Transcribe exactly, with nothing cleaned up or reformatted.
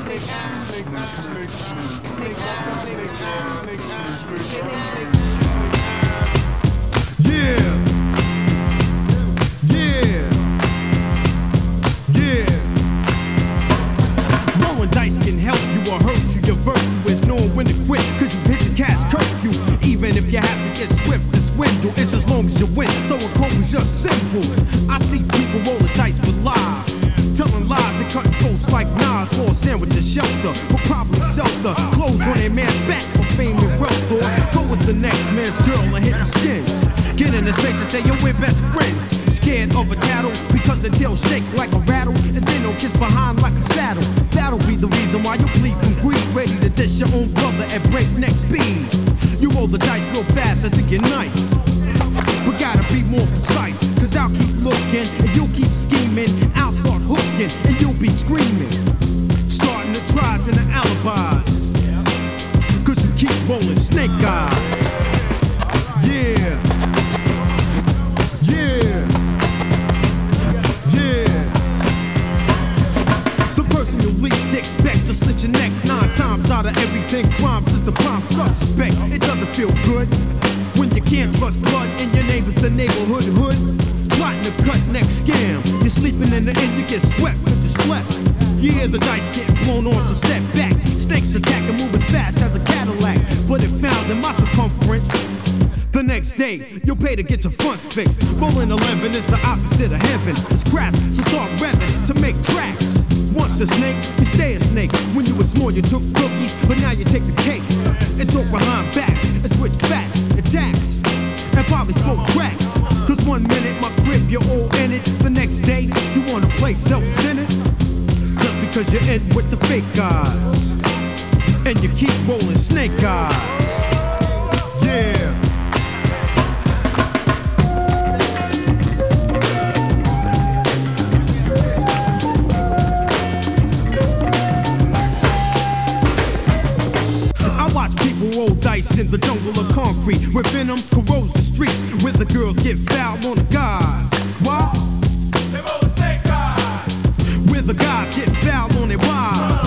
Rolling dice can help you or hurt you. Your virtue is knowing when to quit, cause you've hit your cash curfew. Even if you have to get swift, the swindle is as long as you win. So a code is just simple. I see people roll the dice with lies, telling lies and cutting throats like knives for a sandwich and shelter. Will probably shelter clothes on their man's back for fame and wealth. Or go with the next man's girl and hit the skins. Get in his face and say, yo, we're best friends. Scared of a tattle because the tail shake like a rattle, and then they'll kiss behind like a saddle. That'll be the reason why you bleed from greed, ready to dish your own brother at breakneck speed. You roll the dice real fast and think you're nice, but gotta be more precise, cause I'll keep looking and you'll keep scheming, and I'll start hooking and you'll be screaming, starting the tries and the alibis, cause you keep rolling snake eyes. Yeah, yeah, yeah. The person you least expect to slit your neck nine times out of everything. Crimes is the prime suspect. It doesn't feel good when you can't trust blood and your neighbor's the neighborhood hood. Plotting to cut next scam. You're sleeping in the end, you get swept, but you slept. You hear the dice getting blown on, so step back. Snakes attack and move as fast as a Cadillac, but it found in my circumference. The next day, you'll pay to get your fronts fixed. Rolling eleven is the opposite of heaven. It's craps, so start revving to make tracks. Once a snake, you stay a snake. When you were small, you took cookies, but now you take the cake and talk behind backs and switch facts and tax and probably smoke cracks. Cause one minute my crib, you're all in it. The next day, you wanna play self-centered just because you're in with the fake guys and you keep rolling snake eyes. Yeah. Roll dice in the jungle of concrete, where venom corrodes the streets, where the girls get foul on the guys. Why? They roll the snake eyes. Where the guys get foul on their wives.